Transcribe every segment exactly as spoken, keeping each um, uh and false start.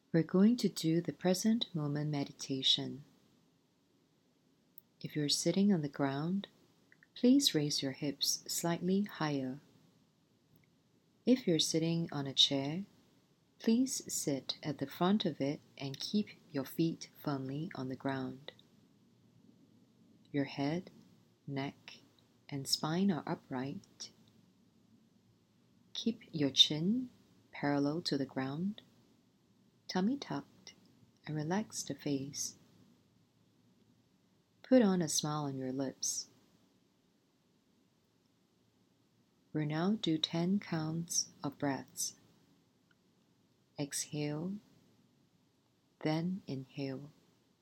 We're going to do the present moment meditation. If you're sitting on the ground, please raise your hips slightly higher. If you're sitting on a chair, please sit at the front of it and keep your feet firmly on the ground. Your head, neck, and spine are upright. Keep your chin parallel to the ground, tummy tucked, and relax the face. Put on a smile on your lips. We'll now do ten counts of breaths. Exhale, then inhale.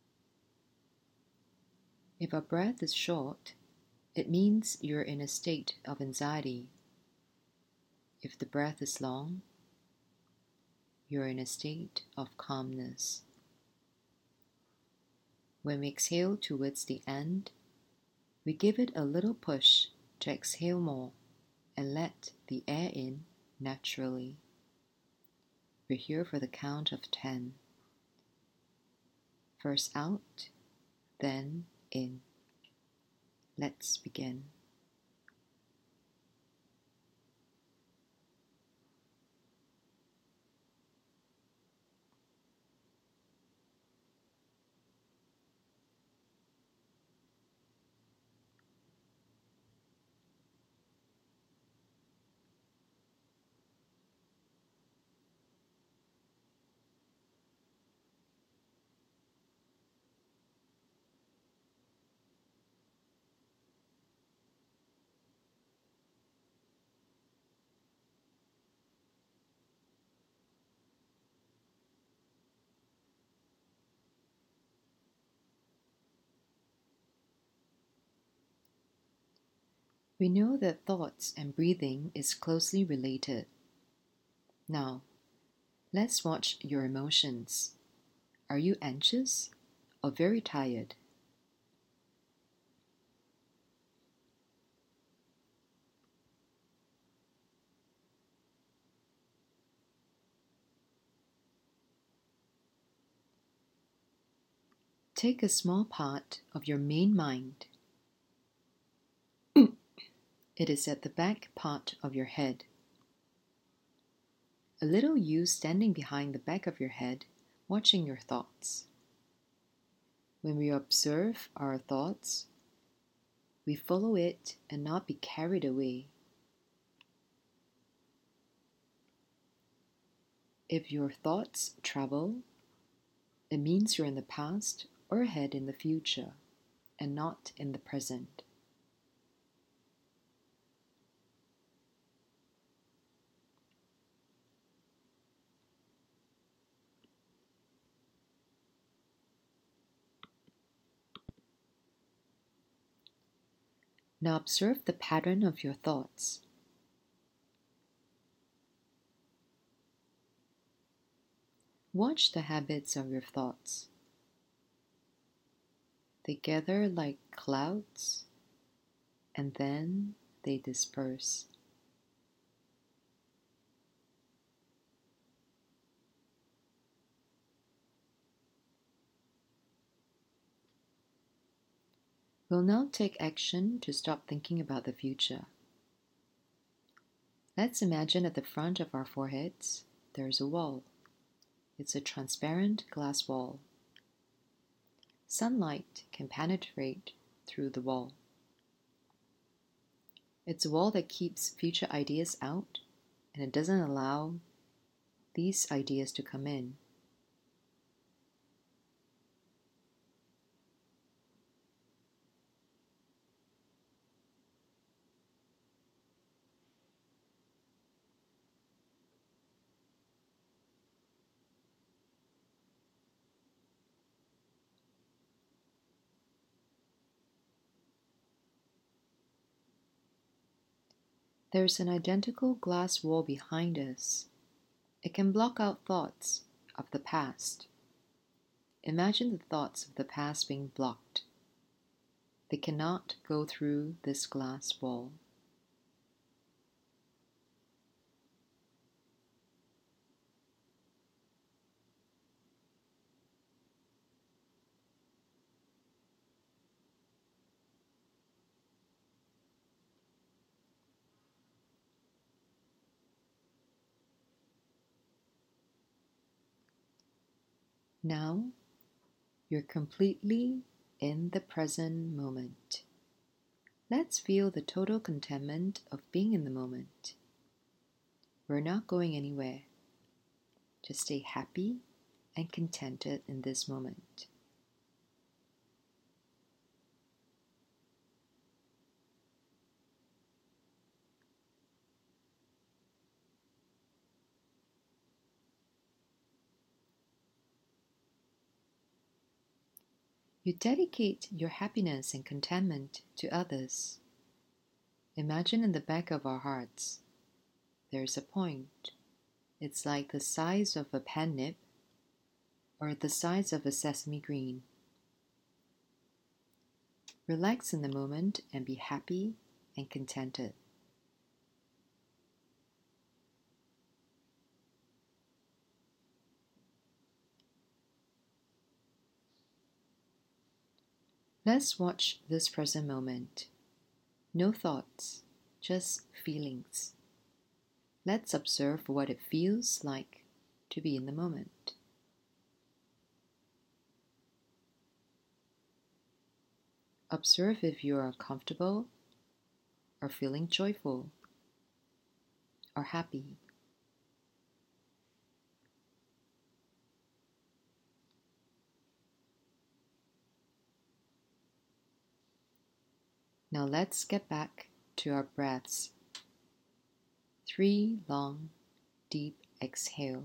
If a breath is short, it means you're in a state of anxiety. If the breath is long, you're in a state of calmness. When we exhale towards the end, we give it a little push to exhale more and let the air in naturally. We're here for the count of ten. First out, then in. Let's begin. We know that thoughts and breathing is closely related. Now, let's watch your emotions. Are you anxious or very tired? Take a small part of your main mind. It is at the back part of your head. A little you standing behind the back of your head, watching your thoughts. When we observe our thoughts, we follow it and not be carried away. If your thoughts travel, it means you're in the past or ahead in the future, and not in the present. Now observe the pattern of your thoughts. Watch the habits of your thoughts. They gather like clouds, and then they disperse. We'll now take action to stop thinking about the future. Let's imagine at the front of our foreheads, there's a wall. It's a transparent glass wall. Sunlight can penetrate through the wall. It's a wall that keeps future ideas out, and it doesn't allow these ideas to come in. There's an identical glass wall behind us. It can block out thoughts of the past. Imagine the thoughts of the past being blocked. They cannot go through this glass wall. Now, you're completely in the present moment. Let's feel the total contentment of being in the moment. We're not going anywhere. Just stay happy and contented in this moment. You dedicate your happiness and contentment to others. Imagine in the back of our hearts, there's a point. It's like the size of a pen nib or the size of a sesame green. Relax in the moment and be happy and contented. Let's watch this present moment. No thoughts, just feelings. Let's observe what it feels like to be in the moment. Observe if you are comfortable or feeling joyful or happy. Now let's get back to our breaths. Three long, deep exhale.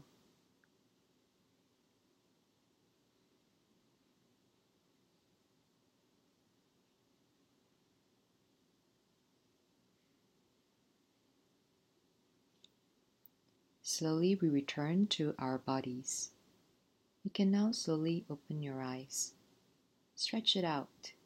Slowly we return to our bodies. You can now slowly open your eyes. Stretch it out.